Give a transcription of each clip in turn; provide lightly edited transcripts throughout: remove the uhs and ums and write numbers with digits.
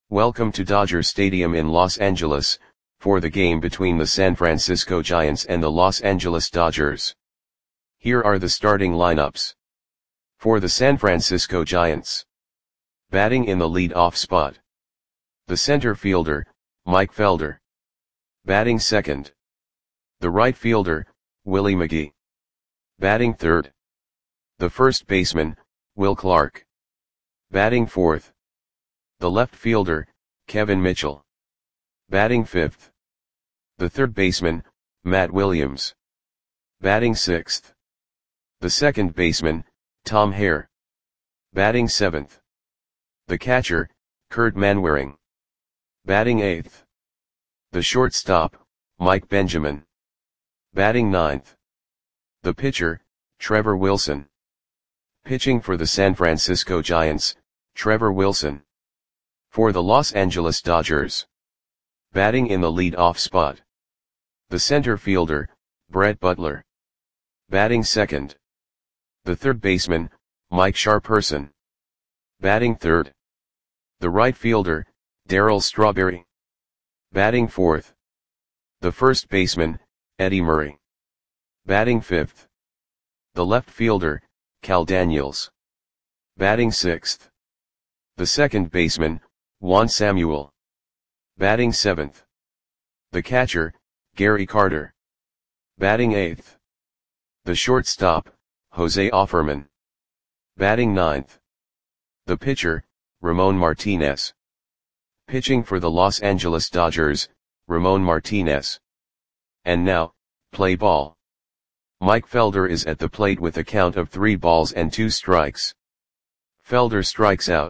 Welcome to Dodger Stadium in Los Angeles, for the game between the San Francisco Giants and the Los Angeles Dodgers. Here are the starting lineups. For the San Francisco Giants. Batting in the lead-off spot. The center fielder, Mike Felder. Batting second. The right fielder, Willie McGee. Batting third. The first baseman, Will Clark. Batting fourth. The left fielder, Kevin Mitchell. Batting fifth. The third baseman, Matt Williams. Batting sixth. The second baseman, Tom Hare. Batting seventh. The catcher, Kurt Manwaring. Batting eighth. The shortstop, Mike Benjamin. Batting ninth. The pitcher, Trevor Wilson. Pitching for the San Francisco Giants, Trevor Wilson. For the Los Angeles Dodgers. Batting in the lead-off spot. The center fielder, Brett Butler. Batting second. The third baseman, Mike Sharperson. Batting third. The right fielder, Darryl Strawberry. Batting fourth. The first baseman, Eddie Murray. Batting fifth. The left fielder, Cal Daniels. Batting sixth. The second baseman, Juan Samuel. Batting seventh. The catcher, Gary Carter. Batting eighth. The shortstop, Jose Offerman. Batting ninth. The pitcher, Ramon Martinez. Pitching for the Los Angeles Dodgers, Ramon Martinez. And now, play ball. Mike Felder is at the plate with a count of 3 balls and 2 strikes. Felder strikes out.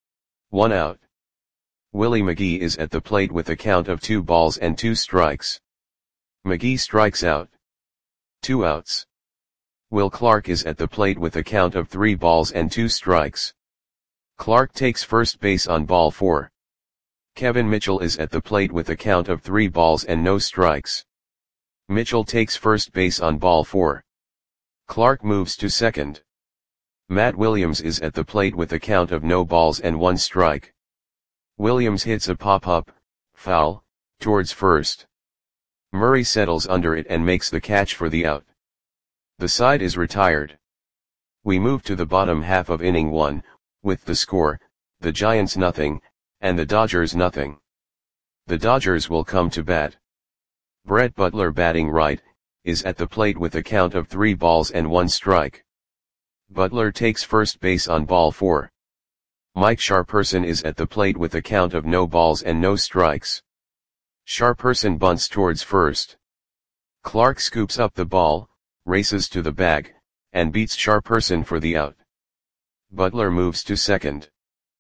1 out. Willie McGee is at the plate with a count of 2 balls and 2 strikes. McGee strikes out. 2 outs. Will Clark is at the plate with a count of 3 balls and 2 strikes. Clark takes first base on ball 4. Kevin Mitchell is at the plate with a count of 3 balls and no strikes. Mitchell takes first base on ball 4. Clark moves to second. Matt Williams is at the plate with a count of no balls and 1 strike. Williams hits a pop-up, foul, towards first. Murray settles under it and makes the catch for the out. The side is retired. We move to the bottom half of inning 1, with the score, the Giants nothing, and the Dodgers nothing. The Dodgers will come to bat. Brett Butler batting right, is at the plate with a count of 3 balls and 1 strike. Butler takes first base on ball 4. Mike Sharperson is at the plate with a count of no balls and no strikes. Sharperson bunts towards first. Clark scoops up the ball, races to the bag, and beats Sharperson for the out. Butler moves to second.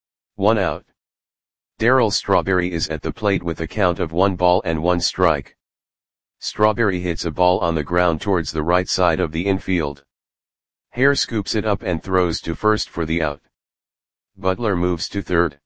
1 out. Darryl Strawberry is at the plate with a count of 1 ball and 1 strike. Strawberry hits a ball on the ground towards the right side of the infield. Hare scoops it up and throws to first for the out. Butler moves to third.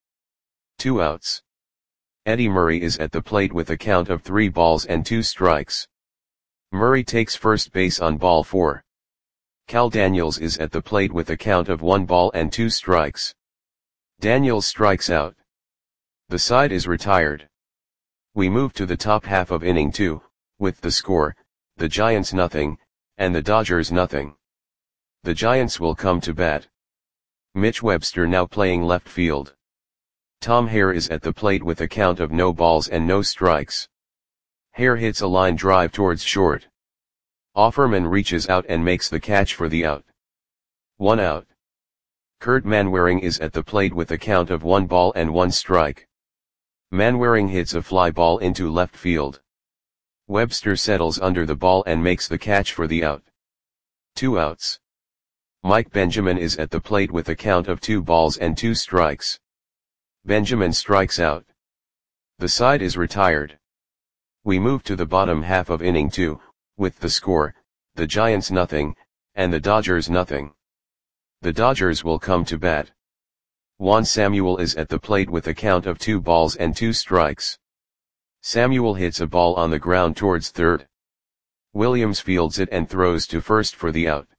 2 outs. Eddie Murray is at the plate with a count of 3 balls and 2 strikes. Murray takes first base on ball 4. Cal Daniels is at the plate with a count of 1 ball and 2 strikes. Daniels strikes out. The side is retired. We move to the top half of inning 2, with the score, the Giants nothing, and the Dodgers nothing. The Giants will come to bat. Mitch Webster now playing left field. Tom Hare is at the plate with a count of no balls and no strikes. Hare hits a line drive towards short. Offerman reaches out and makes the catch for the out. 1 out. Kurt Manwaring is at the plate with a count of 1 ball and 1 strike. Manwaring hits a fly ball into left field. Webster settles under the ball and makes the catch for the out. 2 outs. Mike Benjamin is at the plate with a count of 2 balls and 2 strikes. Benjamin strikes out. The side is retired. We move to the bottom half of inning 2, with the score, the Giants nothing, and the Dodgers nothing. The Dodgers will come to bat. Juan Samuel is at the plate with a count of 2 balls and 2 strikes. Samuel hits a ball on the ground towards third. Williams fields it and throws to first for the out.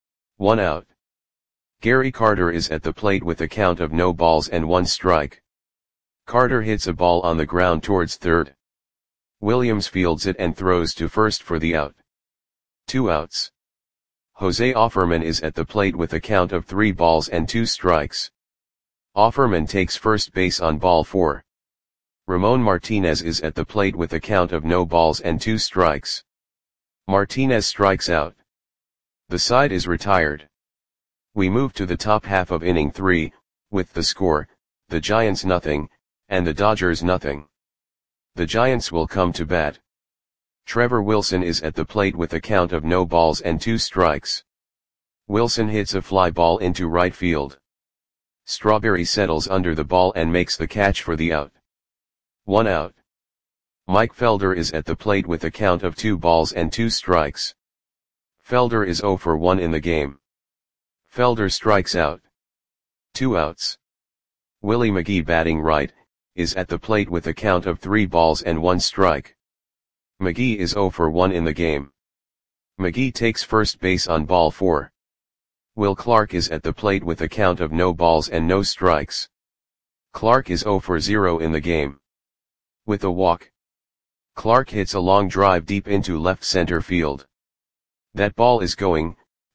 1 out. Gary Carter is at the plate with a count of no balls and 1 strike. Carter hits a ball on the ground towards third. Williams fields it and throws to first for the out. 2 outs. Jose Offerman is at the plate with a count of 3 balls and 2 strikes. Offerman takes first base on ball 4. Ramon Martinez is at the plate with a count of no balls and 2 strikes. Martinez strikes out. The side is retired. We move to the top half of inning 3, with the score, the Giants nothing, and the Dodgers nothing. The Giants will come to bat. Trevor Wilson is at the plate with a count of no balls and 2 strikes. Wilson hits a fly ball into right field. Strawberry settles under the ball and makes the catch for the out. 1 out. Mike Felder is at the plate with a count of 2 balls and 2 strikes. Felder is 0 for 1 in the game. Felder strikes out. 2 outs. Willie McGee, batting right, is at the plate with a count of 3 balls and 1 strike. McGee is 0 for 1 in the game. McGee takes first base on ball 4. Will Clark is at the plate with a count of no balls and no strikes. Clark is 0 for 0 in the game. With a walk, Clark hits a long drive deep into left center field. That ball is gone.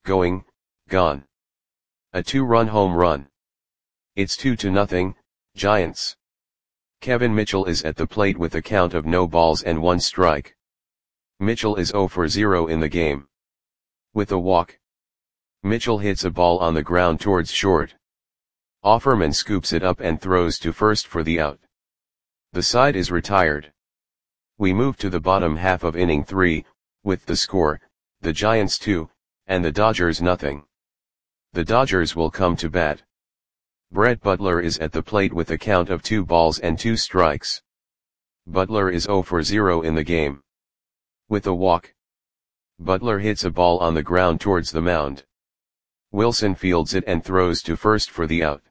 A 2-run home run. It's 2-0, Giants. Kevin Mitchell is at the plate with a count of no balls and 1 strike. Mitchell is 0 for 0 in the game. With a walk, Mitchell hits a ball on the ground towards short. Offerman scoops it up and throws to first for the out. The side is retired. We move to the bottom half of inning 3, with the score, the Giants 2, and the Dodgers nothing. The Dodgers will come to bat. Brett Butler is at the plate with a count of 2 balls and 2 strikes. Butler is 0 for 0 in the game. With a walk, Butler hits a ball on the ground towards the mound. Wilson fields it and throws to first for the out.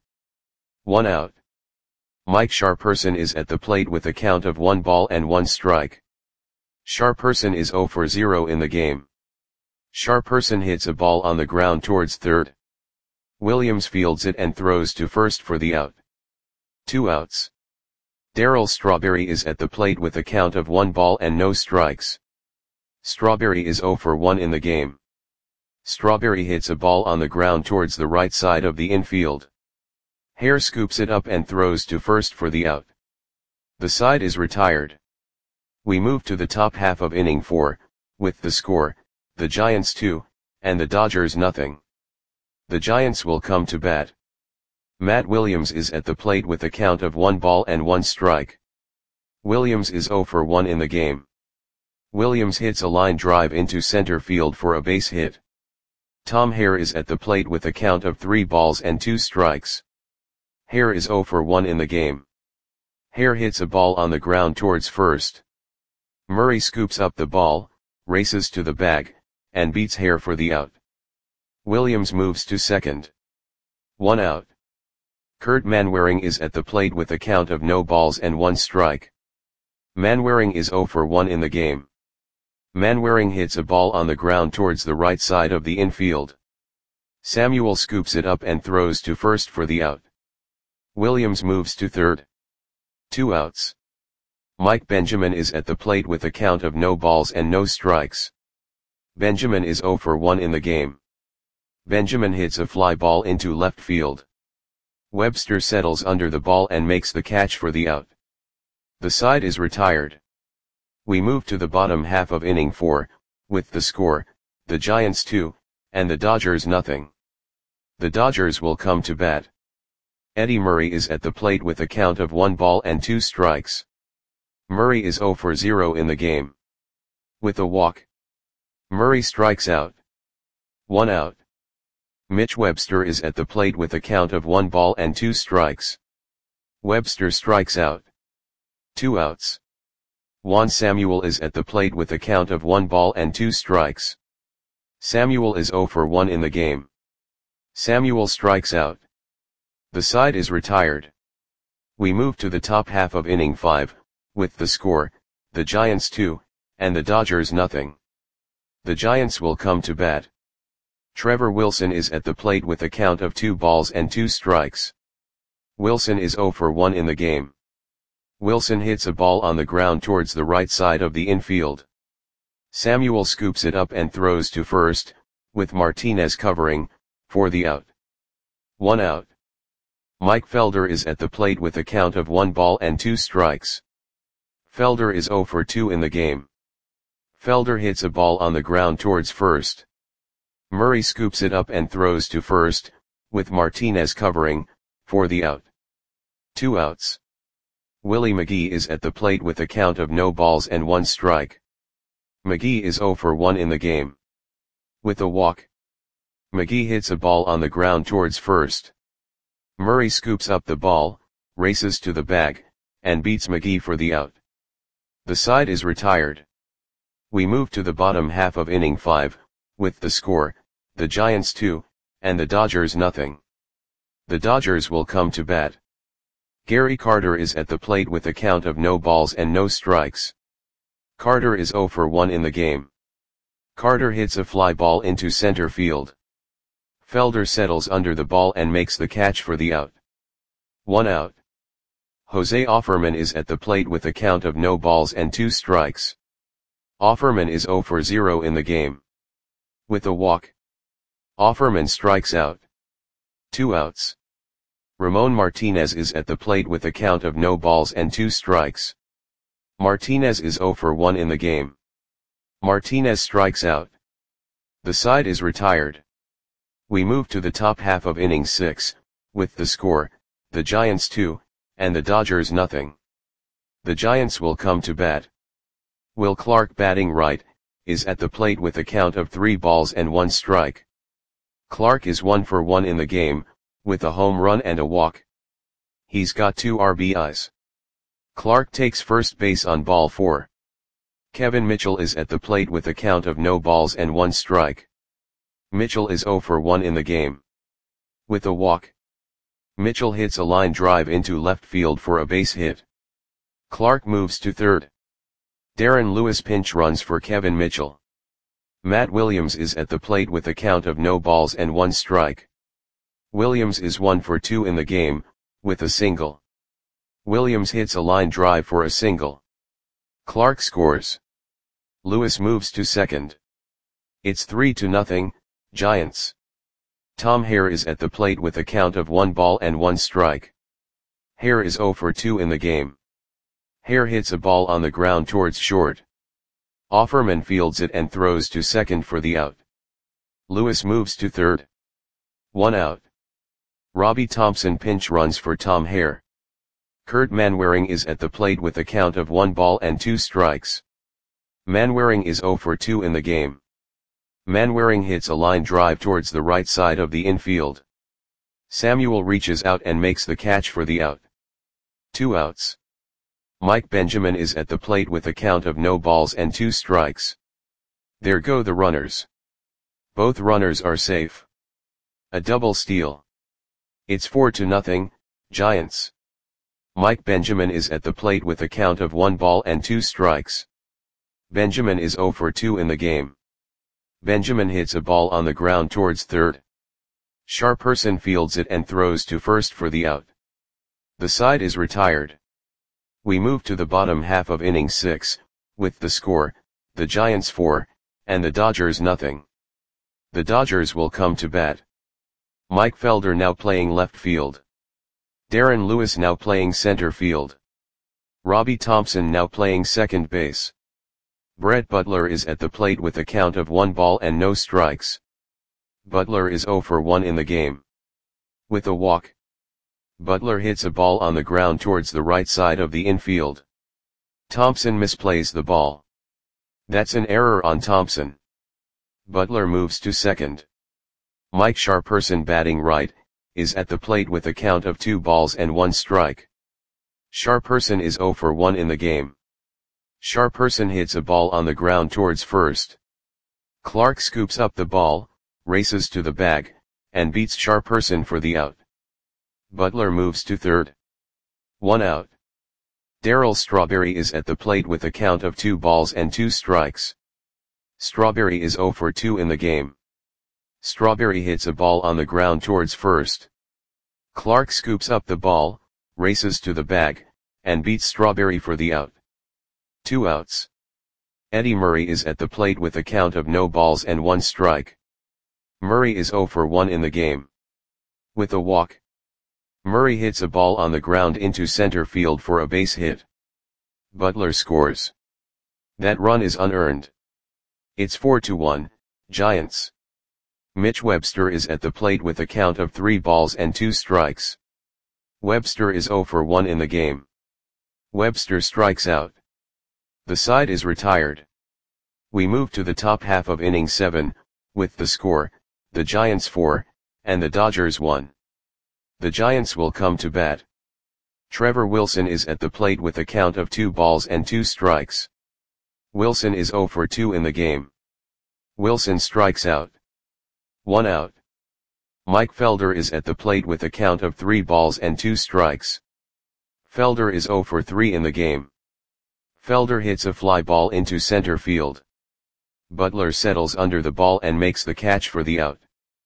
1 out. Mike Sharperson is at the plate with a count of 1 ball and 1 strike. Sharperson is 0 for 0 in the game. Sharperson hits a ball on the ground towards third. Williams fields it and throws to first for the out. 2 outs. Darryl Strawberry is at the plate with a count of 1 ball and no strikes. Strawberry is 0 for 1 in the game. Strawberry hits a ball on the ground towards the right side of the infield. Hare scoops it up and throws to first for the out. The side is retired. We move to the top half of inning 4, with the score, the Giants 2, and the Dodgers nothing. The Giants will come to bat. Matt Williams is at the plate with a count of 1 ball and 1 strike. Williams is 0 for 1 in the game. Williams hits a line drive into center field for a base hit. Tom Hare is at the plate with a count of 3 balls and 2 strikes. Hare is 0 for 1 in the game. Hare hits a ball on the ground towards first. Murray scoops up the ball, races to the bag, and beats Hare for the out. Williams moves to second. 1 out. Kurt Manwaring is at the plate with a count of no balls and 1 strike. Manwaring is 0 for 1 in the game. Manwaring hits a ball on the ground towards the right side of the infield. Samuel scoops it up and throws to first for the out. Williams moves to third. 2 outs. Mike Benjamin is at the plate with a count of no balls and no strikes. Benjamin is 0 for 1 in the game. Benjamin hits a fly ball into left field. Webster settles under the ball and makes the catch for the out. The side is retired. We move to the bottom half of inning 4, with the score, the Giants 2, and the Dodgers nothing. The Dodgers will come to bat. Eddie Murray is at the plate with a count of 1 ball and 2 strikes. Murray is 0 for 0 in the game. With a walk, Murray strikes out. 1 out. Mitch Webster is at the plate with a count of 1 ball and 2 strikes. Webster strikes out. 2 outs. Juan Samuel is at the plate with a count of 1 ball and 2 strikes. Samuel is 0 for 1 in the game. Samuel strikes out. The side is retired. We move to the top half of inning 5, with the score, the Giants 2, and the Dodgers nothing. The Giants will come to bat. Trevor Wilson is at the plate with a count of 2 balls and 2 strikes. Wilson is 0 for 1 in the game. Wilson hits a ball on the ground towards the right side of the infield. Samuel scoops it up and throws to first, with Martinez covering, for the out. 1 out. Mike Felder is at the plate with a count of 1 ball and 2 strikes. Felder is 0 for 2 in the game. Felder hits a ball on the ground towards first. Murray scoops it up and throws to first, with Martinez covering, for the out. 2 outs. Willie McGee is at the plate with a count of no balls and 1 strike. McGee is 0 for 1 in the game. With a walk, McGee hits a ball on the ground towards first. Murray scoops up the ball, races to the bag, and beats McGee for the out. The side is retired. We move to the bottom half of inning 5, with the score, the Giants 2, and the Dodgers nothing. The Dodgers will come to bat. Gary Carter is at the plate with a count of no balls and no strikes. Carter is 0 for 1 in the game. Carter hits a fly ball into center field. Felder settles under the ball and makes the catch for the out. 1 out. Jose Offerman is at the plate with a count of no balls and 2 strikes. Offerman is 0 for 0 in the game. With a walk, Offerman strikes out. 2 outs. Ramon Martinez is at the plate with a count of no balls and 2 strikes. Martinez is 0 for 1 in the game. Martinez strikes out. The side is retired. We move to the top half of inning 6, with the score, the Giants 2, and the Dodgers nothing. The Giants will come to bat. Will Clark, batting right, is at the plate with a count of 3 balls and 1 strike. Clark is 1 for 1 in the game, with a home run and a walk. He's got 2 RBIs. Clark takes first base on ball 4. Kevin Mitchell is at the plate with a count of no balls and 1 strike. Mitchell is 0 for 1 in the game. With a walk, Mitchell hits a line drive into left field for a base hit. Clark moves to third. Darren Lewis pinch runs for Kevin Mitchell. Matt Williams is at the plate with a count of no balls and 1 strike. Williams is 1 for 2 in the game, with a single. Williams hits a line drive for a single. Clark scores. Lewis moves to second. It's 3-0, Giants. Tom Hare is at the plate with a count of 1 ball and 1 strike. Hare is 0 for 2 in the game. Hare hits a ball on the ground towards short. Offerman fields it and throws to second for the out. Lewis moves to third. 1 out. Robbie Thompson pinch runs for Tom Hare. Kurt Manwaring is at the plate with a count of 1 ball and 2 strikes. Manwaring is 0 for 2 in the game. Manwaring hits a line drive towards the right side of the infield. Samuel reaches out and makes the catch for the out. 2 outs. Mike Benjamin is at the plate with a count of no balls and 2 strikes. There go the runners. Both runners are safe. A double steal. It's 4-0, Giants. Mike Benjamin is at the plate with a count of 1 ball and 2 strikes. Benjamin is 0 for 2 in the game. Benjamin hits a ball on the ground towards third. Sharperson fields it and throws to first for the out. The side is retired. We move to the bottom half of inning 6, with the score, the Giants 4, and the Dodgers nothing. The Dodgers will come to bat. Mike Felder now playing left field. Darren Lewis now playing center field. Robbie Thompson now playing second base. Brett Butler is at the plate with a count of 1 ball and no strikes. Butler is 0 for 1 in the game. With a walk, Butler hits a ball on the ground towards the right side of the infield. Thompson misplays the ball. That's an error on Thompson. Butler moves to second. Mike Sharperson, batting right, is at the plate with a count of 2 balls and 1 strike. Sharperson is 0 for 1 in the game. Sharperson hits a ball on the ground towards first. Clark scoops up the ball, races to the bag, and beats Sharperson for the out. Butler moves to third. 1 out. Darryl Strawberry is at the plate with a count of 2 balls and 2 strikes. Strawberry is 0 for 2 in the game. Strawberry hits a ball on the ground towards first. Clark scoops up the ball, races to the bag, and beats Strawberry for the out. 2 outs. Eddie Murray is at the plate with a count of no balls and 1 strike. Murray is 0 for 1 in the game. With a walk, Murray hits a ball on the ground into center field for a base hit. Butler scores. That run is unearned. It's 4-1, Giants. Mitch Webster is at the plate with a count of 3 balls and 2 strikes. Webster is 0 for 1 in the game. Webster strikes out. The side is retired. We move to the top half of inning 7, with the score, the Giants 4, and the Dodgers 1. The Giants will come to bat. Trevor Wilson is at the plate with a count of 2 balls and 2 strikes. Wilson is 0 for 2 in the game. Wilson strikes out. 1 out. Mike Felder is at the plate with a count of 3 balls and 2 strikes. Felder is 0 for 3 in the game. Felder hits a fly ball into center field. Butler settles under the ball and makes the catch for the out.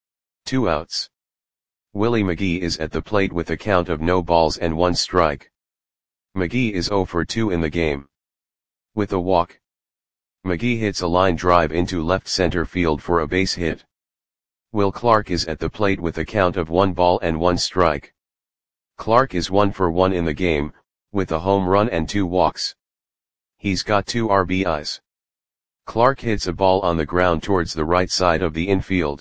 2 outs. Willie McGee is at the plate with a count of no balls and 1 strike. McGee is 0 for 2 in the game. With a walk, McGee hits a line drive into left center field for a base hit. Will Clark is at the plate with a count of 1 ball and 1 strike. Clark is 1 for 1 in the game, with a home run and 2 walks. He's got 2 RBIs. Clark hits a ball on the ground towards the right side of the infield.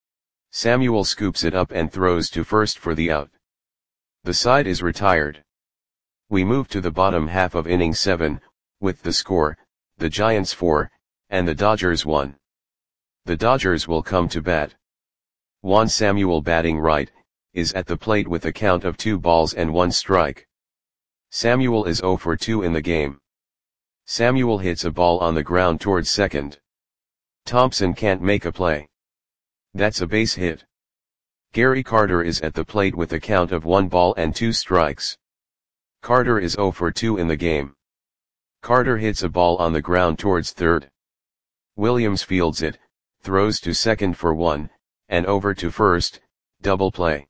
Samuel scoops it up and throws to first for the out. The side is retired. We move to the bottom half of inning 7, with the score, the Giants 4, and the Dodgers 1. The Dodgers will come to bat. Juan Samuel, batting right, is at the plate with a count of 2 balls and 1 strike. Samuel is 0 for 2 in the game. Samuel hits a ball on the ground towards second. Thompson can't make a play. That's a base hit. Gary Carter is at the plate with a count of 1 ball and 2 strikes. Carter is 0 for 2 in the game. Carter hits a ball on the ground towards third. Williams fields it, throws to second for 1, and over to first, double play.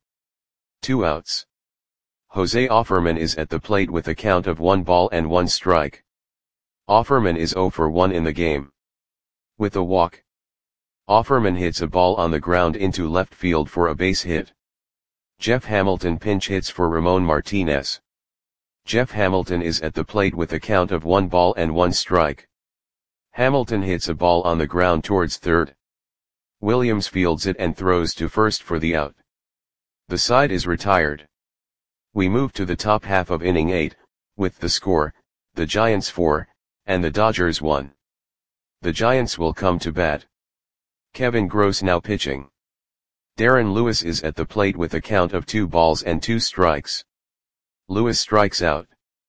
2 outs. Jose Offerman is at the plate with a count of 1 ball and 1 strike. Offerman is 0 for 1 in the game. With a walk, Offerman hits a ball on the ground into left field for a base hit. Jeff Hamilton pinch hits for Ramon Martinez. Jeff Hamilton is at the plate with a count of 1 ball and 1 strike. Hamilton hits a ball on the ground towards third. Williams fields it and throws to first for the out. The side is retired. We move to the top half of inning 8, with the score, the Giants 4, and the Dodgers 1. The Giants will come to bat. Kevin Gross now pitching. Darren Lewis is at the plate with a count of 2 balls and 2 strikes. Lewis strikes out.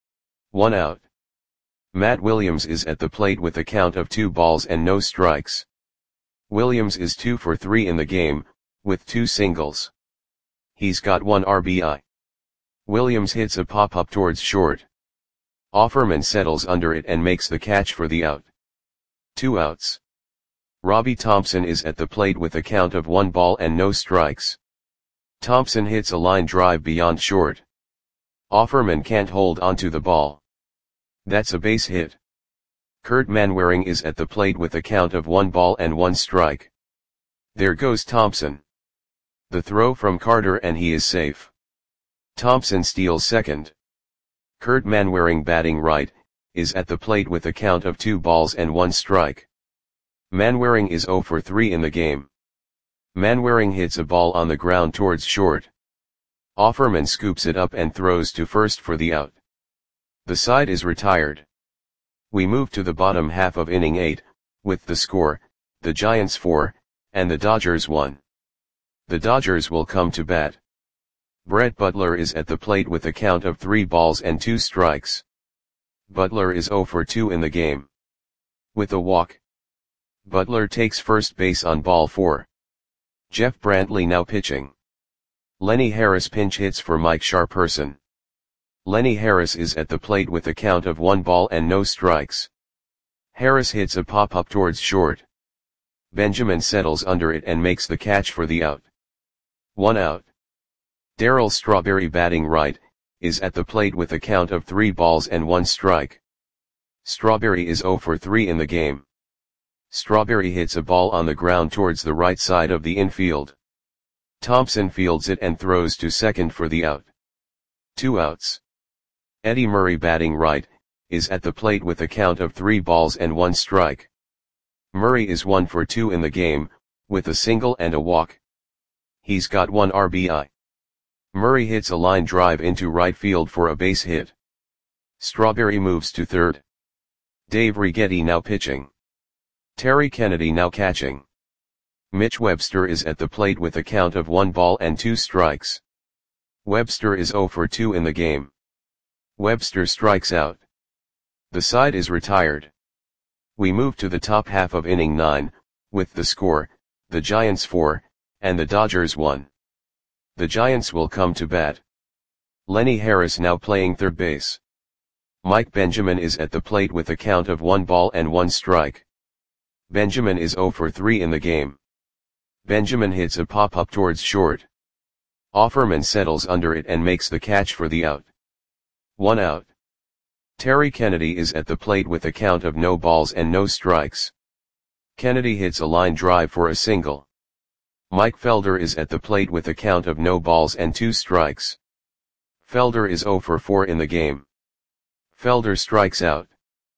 1 out. Matt Williams is at the plate with a count of 2 balls and no strikes. Williams is 2 for 3 in the game, with 2 singles. He's got 1 RBI. Williams hits a pop-up towards short. Offerman settles under it and makes the catch for the out. 2 outs. Robbie Thompson is at the plate with a count of 1 ball and no strikes. Thompson hits a line drive beyond short. Offerman can't hold onto the ball. That's a base hit. Kurt Manwaring is at the plate with a count of 1 ball and 1 strike. There goes Thompson. The throw from Carter and he is safe. Thompson steals second. Kurt Manwaring, batting right, is at the plate with a count of 2 balls and 1 strike. Manwaring is 0 for 3 in the game. Manwaring hits a ball on the ground towards short. Offerman scoops it up and throws to first for the out. The side is retired. We move to the bottom half of inning 8, with the score, the Giants 4, and the Dodgers 1. The Dodgers will come to bat. Brett Butler is at the plate with a count of 3 balls and 2 strikes. Butler is 0 for 2 in the game. With a walk, Butler takes first base on ball 4. Jeff Brantley now pitching. Lenny Harris pinch hits for Mike Sharperson. Lenny Harris is at the plate with a count of 1 ball and no strikes. Harris hits a pop-up towards short. Benjamin settles under it and makes the catch for the out. 1 out. Darryl Strawberry, batting right, is at the plate with a count of 3 balls and 1 strike. Strawberry is 0 for 3 in the game. Strawberry hits a ball on the ground towards the right side of the infield. Thompson fields it and throws to second for the out. 2 outs. Eddie Murray, batting right, is at the plate with a count of 3 balls and 1 strike. Murray is 1 for 2 in the game, with a single and a walk. He's got 1 RBI. Murray hits a line drive into right field for a base hit. Strawberry moves to third. Dave Righetti now pitching. Terry Kennedy now catching. Mitch Webster is at the plate with a count of 1 ball and 2 strikes. Webster is 0 for 2 in the game. Webster strikes out. The side is retired. We move to the top half of inning 9, with the score, the Giants 4, and the Dodgers 1. The Giants will come to bat. Lenny Harris now playing third base. Mike Benjamin is at the plate with a count of 1 ball and 1 strike. Benjamin is 0 for 3 in the game. Benjamin hits a pop-up towards short. Offerman settles under it and makes the catch for the out. 1 out. Terry Kennedy is at the plate with a count of no balls and no strikes. Kennedy hits a line drive for a single. Mike Felder is at the plate with a count of no balls and 2 strikes. Felder is 0 for 4 in the game. Felder strikes out.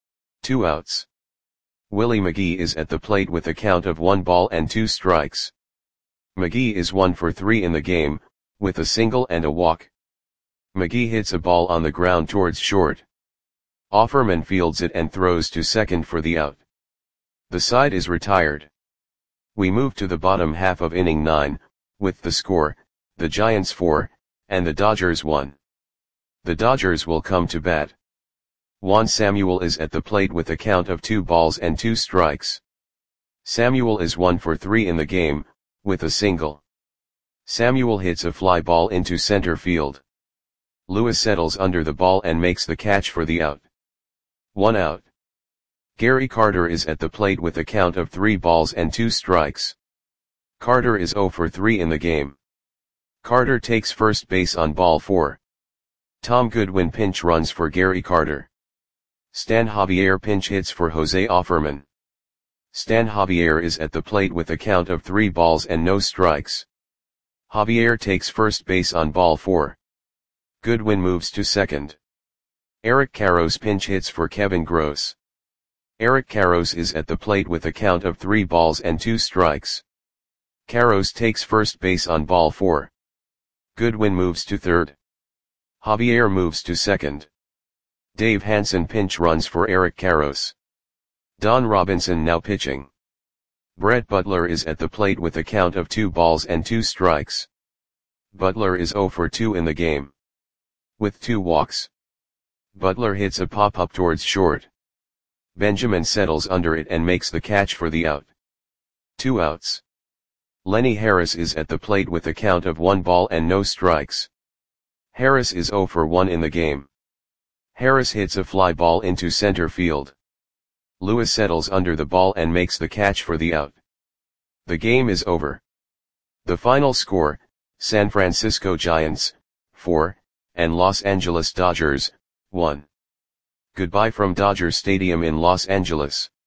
2 outs. Willie McGee is at the plate with a count of 1 ball and 2 strikes. McGee is 1 for 3 in the game, with a single and a walk. McGee hits a ball on the ground towards short. Offerman fields it and throws to second for the out. The side is retired. We move to the bottom half of inning 9, with the score, the Giants 4, and the Dodgers 1. The Dodgers will come to bat. Juan Samuel is at the plate with a count of 2 balls and 2 strikes. Samuel is 1 for 3 in the game, with a single. Samuel hits a fly ball into center field. Lewis settles under the ball and makes the catch for the out. 1 out. Gary Carter is at the plate with a count of 3 balls and 2 strikes. Carter is 0 for 3 in the game. Carter takes first base on ball 4. Tom Goodwin pinch runs for Gary Carter. Stan Javier pinch hits for Jose Offerman. Stan Javier is at the plate with a count of 3 balls and no strikes. Javier takes first base on ball 4. Goodwin moves to second. Eric Karros pinch hits for Kevin Gross. Eric Karros is at the plate with a count of 3 balls and 2 strikes. Karros takes first base on ball 4. Goodwin moves to third. Javier moves to second. Dave Hansen pinch runs for Eric Karros. Don Robinson now pitching. Brett Butler is at the plate with a count of 2 balls and 2 strikes. Butler is 0 for 2 in the game. With 2 walks. Butler hits a pop-up towards short. Benjamin settles under it and makes the catch for the out. 2 outs. Lenny Harris is at the plate with a count of 1 ball and no strikes. Harris is 0 for 1 in the game. Harris hits a fly ball into center field. Lewis settles under the ball and makes the catch for the out. The game is over. The final score, San Francisco Giants, 4, and Los Angeles Dodgers, 1. Goodbye from Dodger Stadium in Los Angeles.